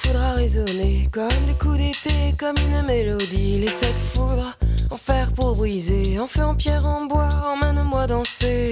foudre a résonné, comme des coups d'épée, comme une mélodie. Les sept foudres, en fer pour briser, en feu, en pierre, en bois, emmène-moi danser.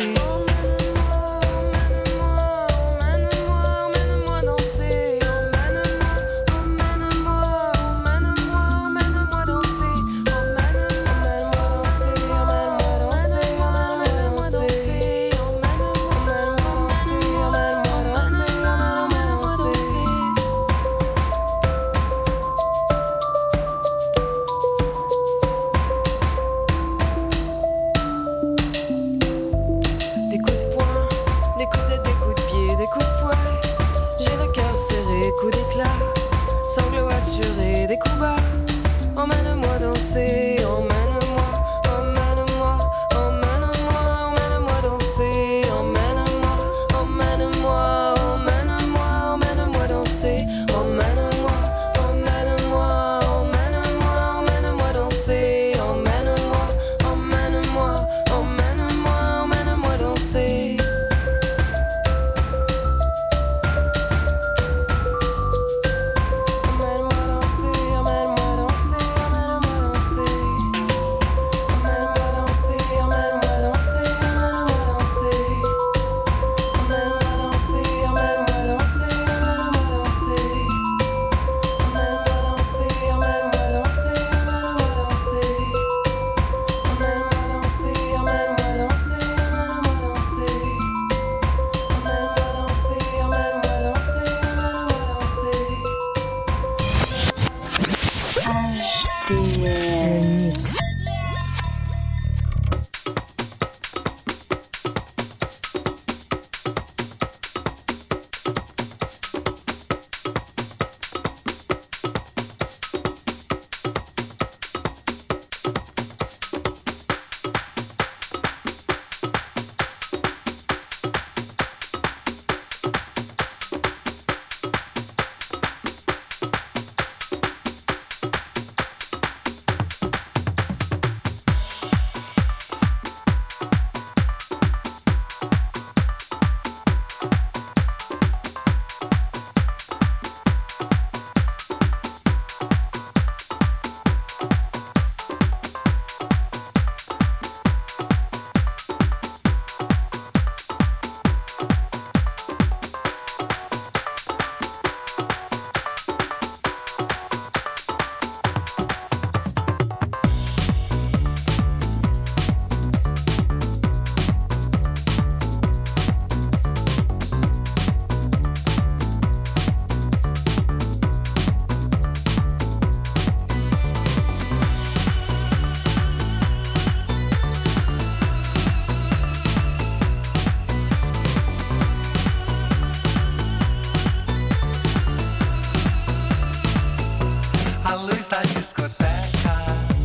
Da discoteca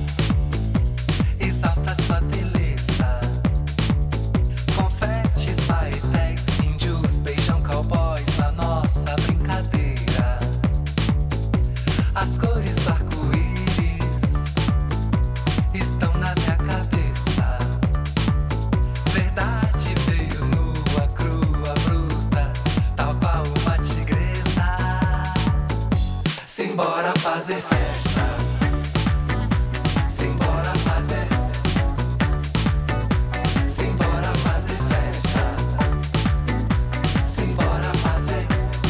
exalta sua beleza. Confetes, paetéis, índios beijam cowboys na nossa brincadeira. As cores do arco-íris estão na minha cabeça. Verdade veio nua, crua, bruta, tal qual uma tigresa. Simbora fazer festa. Simbora fazer. Simbora fazer festa. Simbora fazer.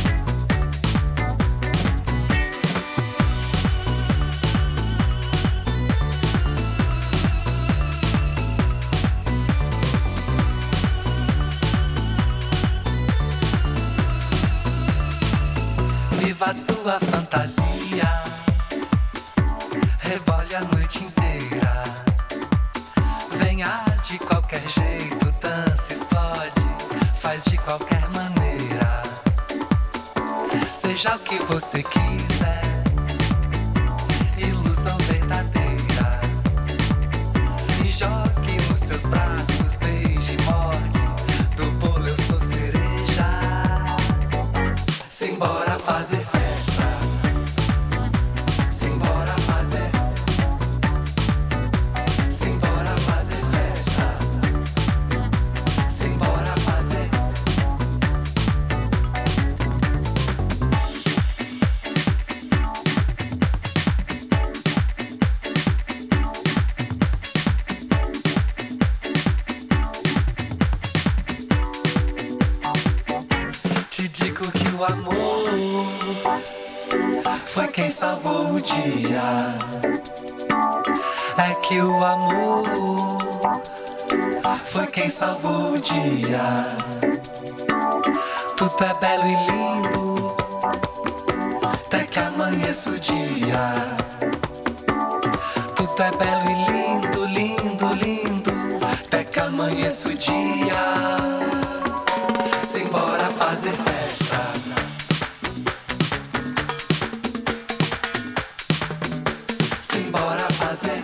Viva a sua fantasia. Rebole a noite inteira. Venha de qualquer jeito, dança, explode, faz de qualquer maneira. Seja o que você quiser, ilusão verdadeira. Me jogue nos seus braços, beije e morde. Do bolo eu sou cereja. Simbora fazer festa. Simbora fazer. Simbora fazer festa. Simbora fazer. digo que o amor foi quem salvou o dia. É que o amor foi quem salvou o dia. Tudo é belo e lindo até que amanheça o dia. Tudo é belo e lindo, lindo, lindo até que amanheça o dia. Simbora fazer festa. Simbora fazer.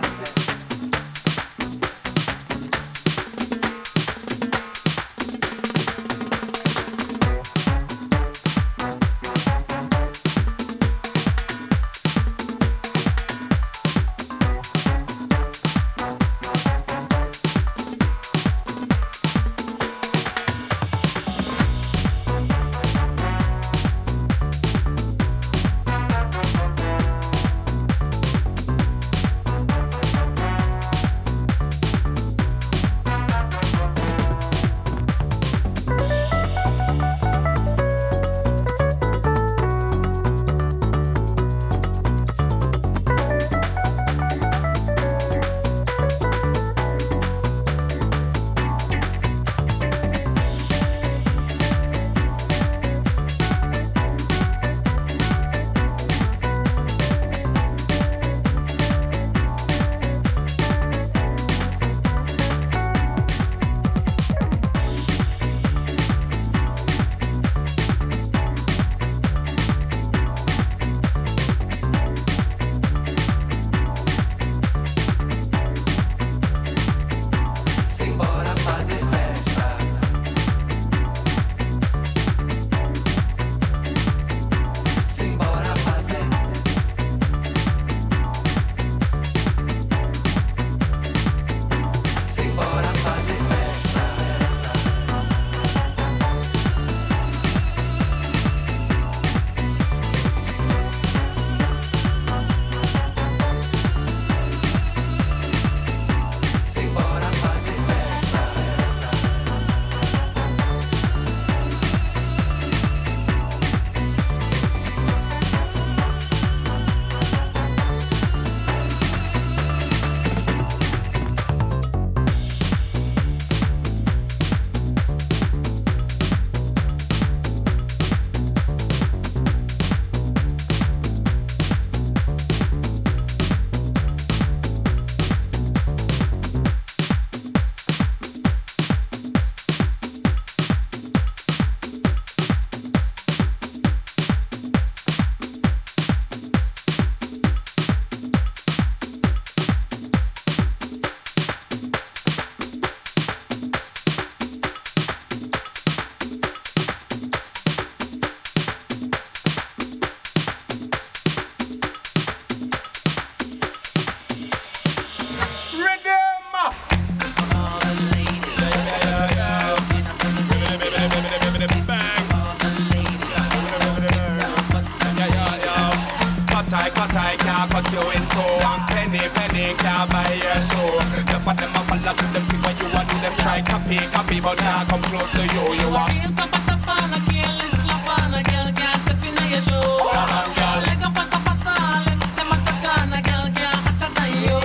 Copy, but now come close to you. You are real top on a careless slap on a girl can't step in your shoe. Like a pasa, let them a chat on a girl can't hotter than you.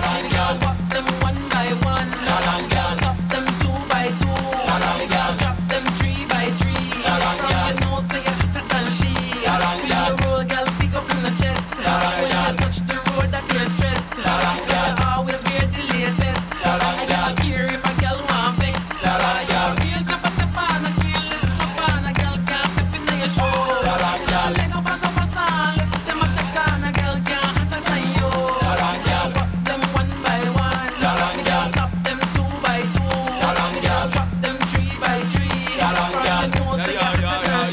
Walk them one by one, top them two by two, drop them three by three. You know say you're hotter than she. Spin the road, girl, pick up in the chest. When you touch the road, that you're stressed. You always wear the latest. I don't care if a girl want vex. Real top on a careless slap on a girl can't step in your shoe. Like a pasa, left them a chat on a girl can't hotter than you. Walk them one by one, top them two by two, drop them three by three. You know say you're hotter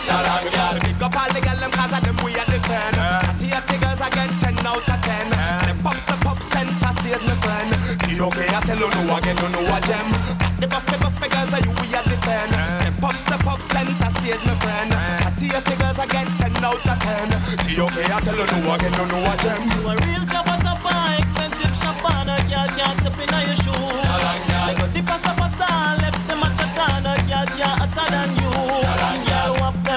than she. Pick up all the girls them 'cause of them we are defend. Atty girls again 10 out of 10. Step up, center stage my friend. See okay I tell you no again, no a gem. The buffy girls are you we are defend. Step up, center stage my friend. Atty girls again 10 out of 10. See okay I tell you no again, no a gem. You a real top, expensive shopper. A girl can't step in your shoes. Like a dip pasa, left them a chat on a girl can't hotter than you. Girl wap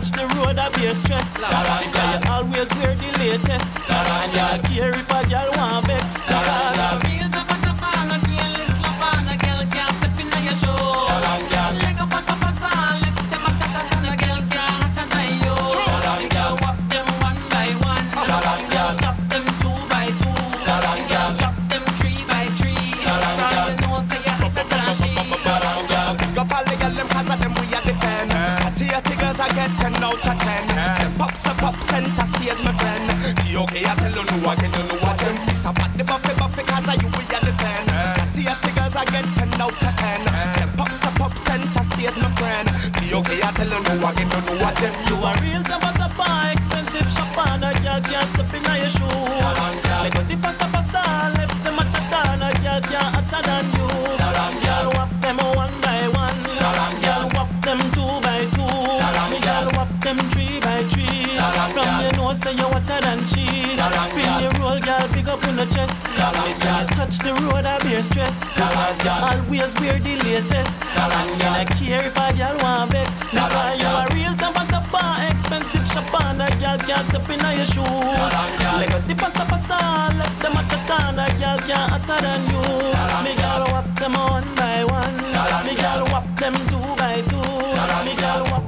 touch the road, I bear stress. Because you always wear the latest. And you care if a girl want vex. Real tapa on a girl is slap on a girl can't step in your show. Leg up pasa, left them a chat and a girl can't hotter than you. You whop them one by one. You drop them 2 by 2. You drop them 3 by 3. You know say you hotter than she. Go all the girls them 'cause of them we a defend. Tatty girls I get 10 out of 10. Step up, center stage my friend. Okay, I tell you no again, you know what them. Top at the buffet 'cause of you we a defend. Tatty girls I get 10 out of 10. Step up, center stage my friend. Okay, I tell you no again, you know what them. You a real tapa, expensive shop on a girl can't step in your shoes. Like the pasa, left them a chat on a girl can't hotter than you. Girl whop them 1 by 1. Girl whop them 2 by 2. Girl whop them 3 by 3. From you know say you hotter than she. Spin your roll, girl, pick up on the chest. When you touch the road, I bear stress. Because you always wear the latest. And you don't care if a girl want vex. Because you a real tapa, expensive shop on a girl can't step in your shoes. Like a dip pasa, left them a chat on a girl can't hotter than you. Me girl whop them 1 by 1. Me girl whop them 2 by 2. Me girl whop.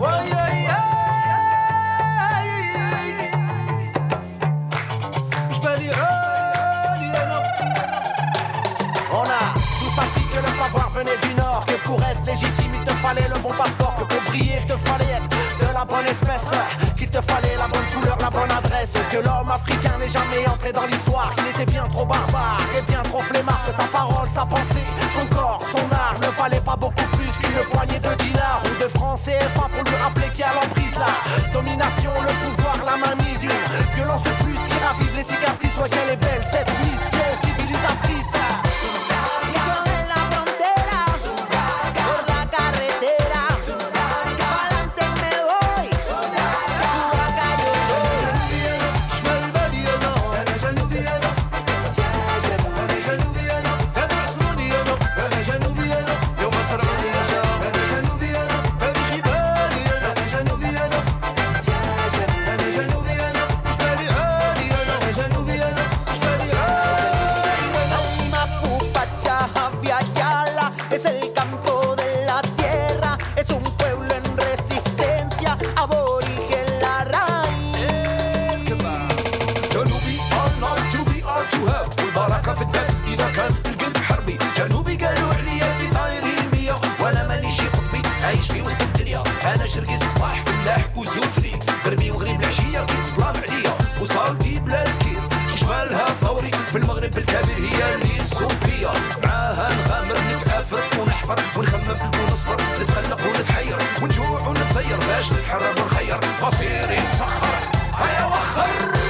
On a tous appris que le savoir venait du Nord. Que pour être légitime il te fallait le bon passeport. Que pour briller il te fallait être de la bonne espèce. Qu'il te fallait la bonne couleur, la bonne adresse. Que l'homme africain n'est jamais entré dans l'histoire. Qu'il était bien trop barbare et bien trop flemmard. Que sa parole, sa pensée, son corps, son art ne valait pas beaucoup plus qu'une poignée de dinars ou de francs CFA pour lui rappeler qu'il y a l'emprise là. Domination, le pouvoir, la mainmise, une violence de plus qui ravive les cicatrices. Ouais qu'elle est belle cette mission civilisatrice. Es el campo de la tierra, es un pueblo en resistencia, aborigen la raíz. جنوبي all night to be all to have والبركة في الدم إذا كان القلب حربي. جنوبي قالوا عليا في طايري المية وأنا مانيش قطبي عايش في وسط الدنيا. أنا شرقي الصباح فلاح وزوفري غربي وغريب العشية كيتظلام عليا وصاوتي بلاد كير شمالها ثوري في المغرب الكبير هي اللي الصوفية. معاها نغامر نتعافر ونحفر ونخمم ونصبر نتخلق ونتحير ونجوع ونتزير باش نتحرر ونخير مصيري نسخر هيا وخر.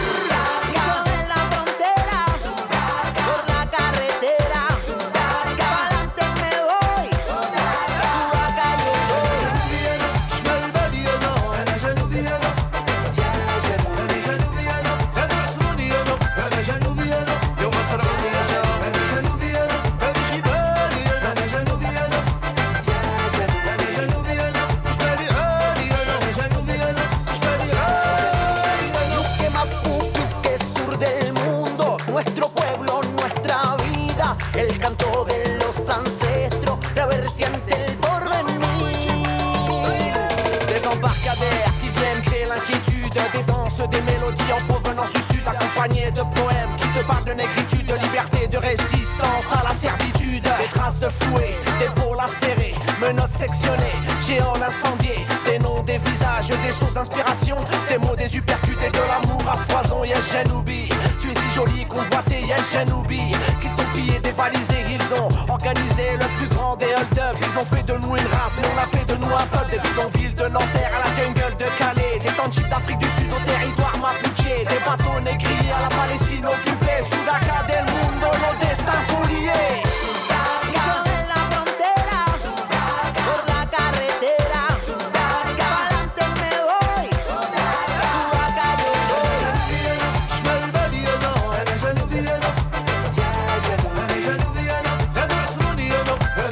El canto de los ancestros, la vertiente del porvenir. Des embarcadères qui viennent créer l'inquiétude. Des danses, des mélodies en provenance du sud, accompagnées de poèmes qui te parlent de négritude, de liberté, de résistance à la servitude. Des traces de fouet, des peaux lacérées, menottes sectionnées, géants incendiés. Des noms, des visages, des sources d'inspiration, des mots, des uppercuts et de l'amour à foison. Yes, Janoubi, tu es si jolie, convoitée. Yes, Janoubi, qu'ils t'ont pillé, dévalisé. Ils ont organisé le plus grand des hold-up. Ils ont fait de nous une race, mais on a fait de nous un peuple. Des bidonvilles de Nanterre à la jungle de Calais, des townships d'Afrique du Sud au territoire mapuche, des bateaux négriers à la Palestine occupée. Sudaca del mundo, nos destins sont liés.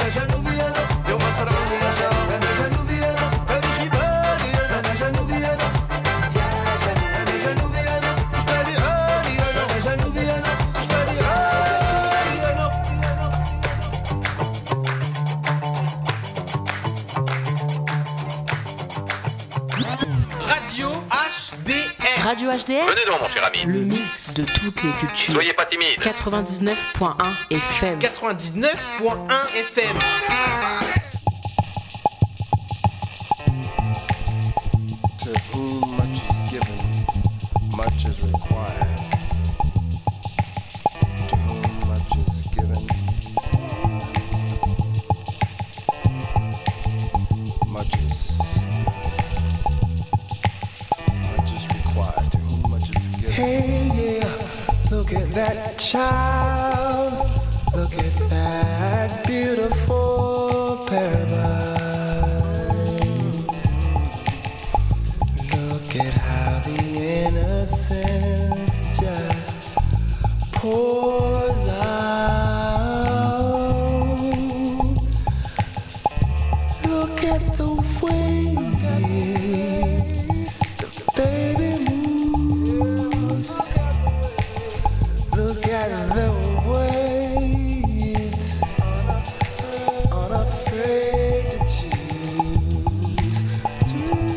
جنوبي Radio HDR. Venez donc, mon cher ami. Le mix de toutes les cultures. Soyez pas timide. 99.1 FM. 99.1 FM. To whom much is given, much is required. To whom much is given, much is required. To whom much is given. Hey, yeah, look at that child. Look at that beautiful paradise. Look at how the innocence just pours out. Look at the way the baby moves. Look at the way it's unafraid to choose. To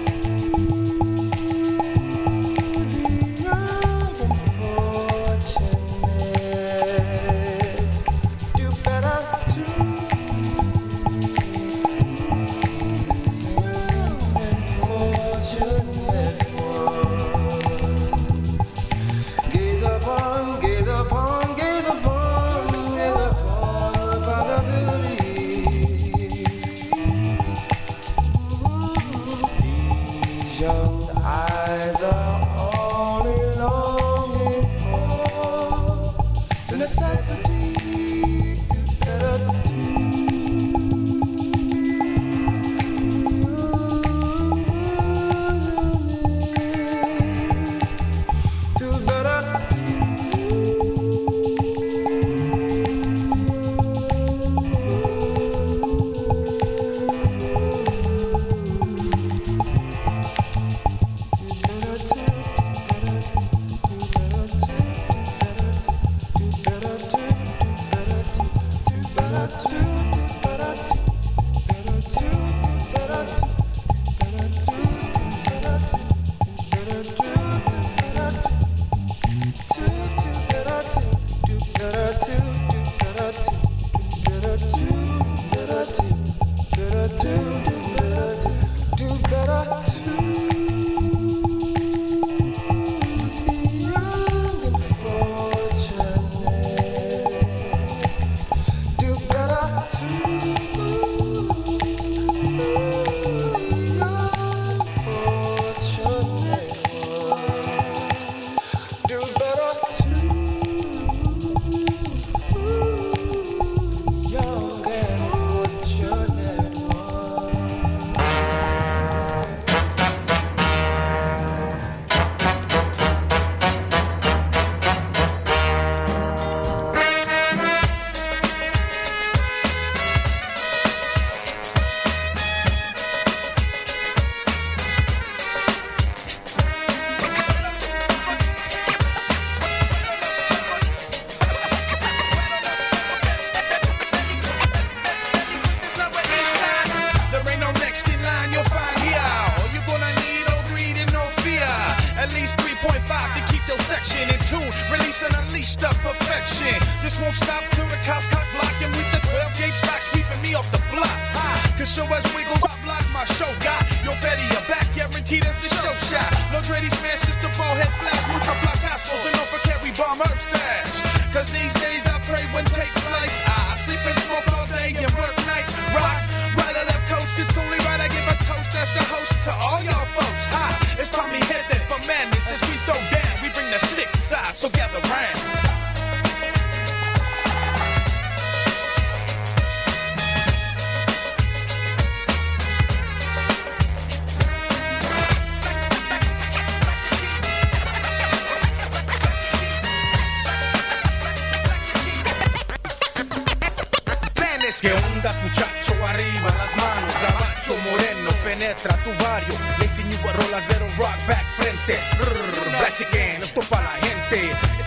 ¿Qué ondas, muchacho? Arriba las manos, gabacho moreno penetra tu barrio. Le enseño a rolas de rock back frente. Black again, esto pa' la gente. It's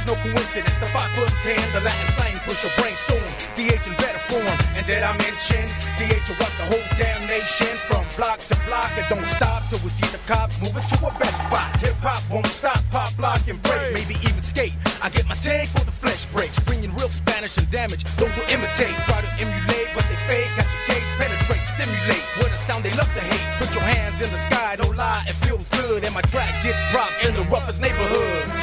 no coincidence. The 5'10", the Latin slang push a brainstorm. DH in better form, and did I mention DH will rock the whole damn nation from block to block. It don't stop till we see the cops moving to a better spot. Hip hop won't stop, pop, lock, and break, maybe even skate. I get my take or the flesh breaks, bringing real Spanish and damage. Those who imitate try to emulate, but they fake. Catch your case, penetrate, stimulate. What a sound they love to hate. Put your hands in the sky, don't lie, it feels good, and my track gets props in the roughest neighborhoods.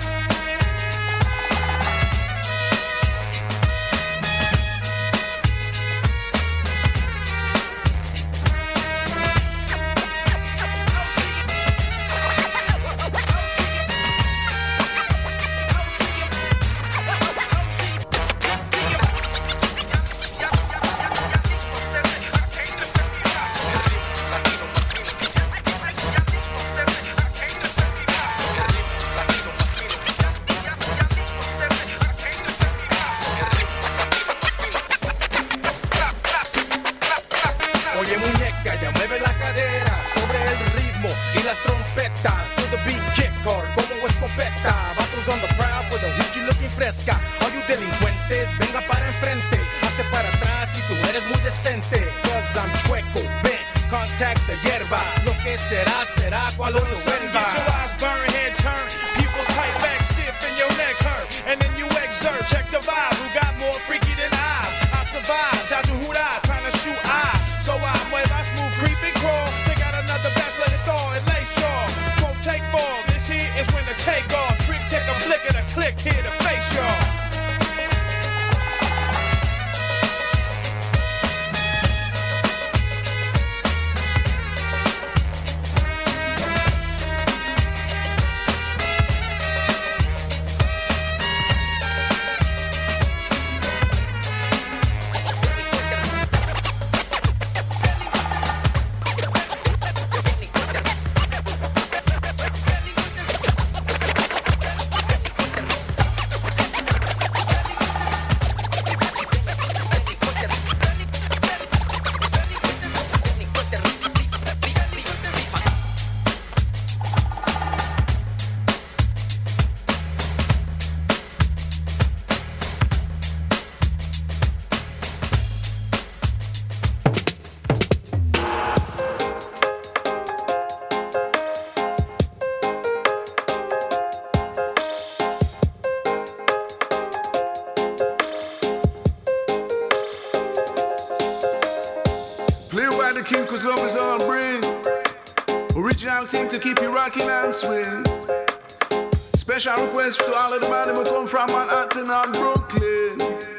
Special request to all of the man who come from Manhattan and Brooklyn.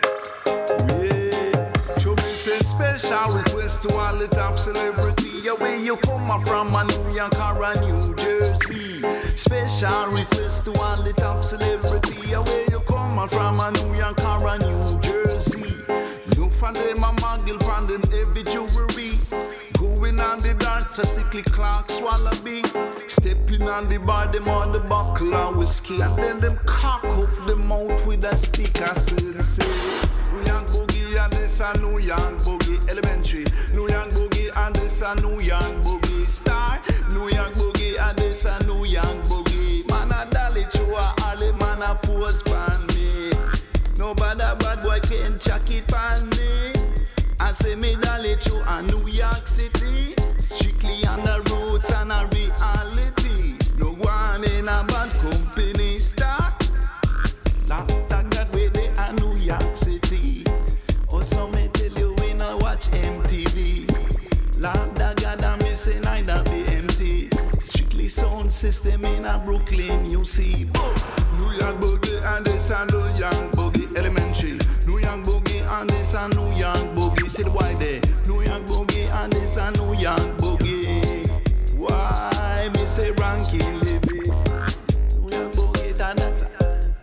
Yeah, show me say special request to all the top celebrity. Yeah, where you come from, New York or New Jersey. Special request to all the top celebrity. Yeah, where you come from, New York or New Jersey. Look for them a muggle from them heavy jewelry. Going on the dance, a sickly clock, Wallaby. Stepping on the bar, them on the buckle of whiskey. And then them cock up the mouth with a stick. I say, New York boogie and this a New York boogie elementary. New York boogie and this a New York boogie star. New York boogie and this a New York boogie. Man a dolly to a alley, man a pose pan me. Nobody bad boy can chuck it pan me. I say me dolly to a New York City. Strictly on the roots and a reality. No one in a bad company star. That way they a New York City. Also me tell you when I watch MTV. Lord da God I me say neither be empty. Strictly sound system in a Brooklyn you see. New York boogie and this a New York boogie elementary. New York boogie and this a New York boogie. See the why there. New York boogie and this a New York boogie. Why me say ranking Libby? New York boogie and that's a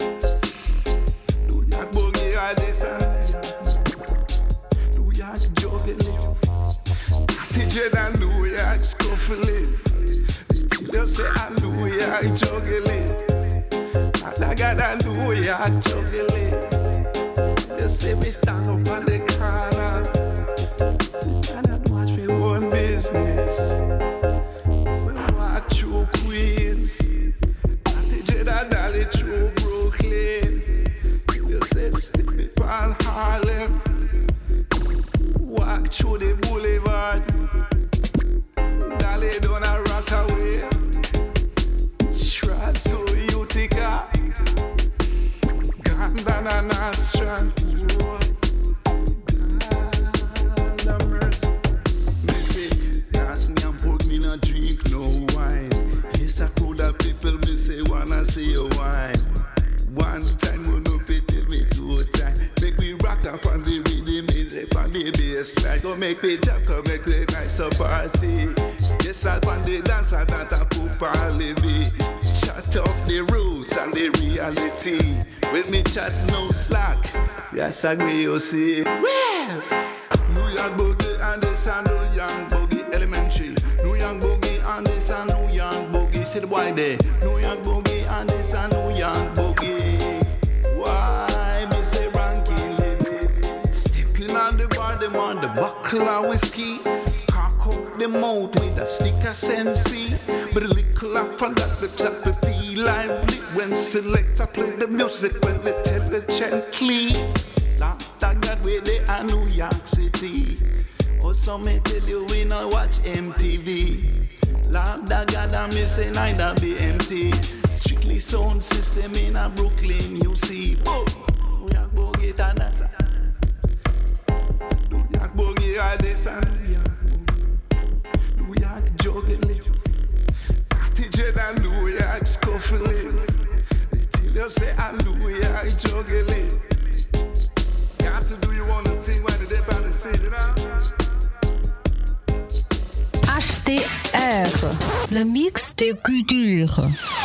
New York boogie and this a New York juggling. DJ and New York scuffling. You say a New York juggling. I got a New York juggling. You say me stand up on the corner and watch me run business. We walk through Queens, and the Jeddah Dolly through Brooklyn. Brooklyn. You say step it on Harlem. Walk through the boulevard. Dolly down a Rockaway. Straight to Utica. Gandana Nostrand. God mercy. Me say, ask me and put me no drink no wine. Yes, I could have people me say wanna see you wine. One time we no fit tell me two time. Make me rock up on the rhythm, music on the bass line. Don't make me jump, come make me nice a party. Yes, I find the dancer that I put on Levy. Chat up the roots and the reality. When me chat no slack, yes, I agree you see. Well, New York boogie and this and New York boogie elementary. New York boogie and this and New York boogie. See the boy there. New York boogie and this and New York boogie. Why me say ranking Levy? Stepping on the bar, them on the buckle of whiskey. Cock up the mouth with a stick of Sensi. But a little up from that lips up the feel lively. When selector play the music, when they tell the gently. That God where they are New York City. Or some may tell you we not watch MTV. Lord God and me say neither be empty. Strictly sound system in a Brooklyn you see. Oh, New York boogie and that's New York boogie and this and New York juggling. Attitude and New York scuffling. They tell you say I'm New York juggling. Got to do you want to think when they about to say it out. HTR, le mix de culture.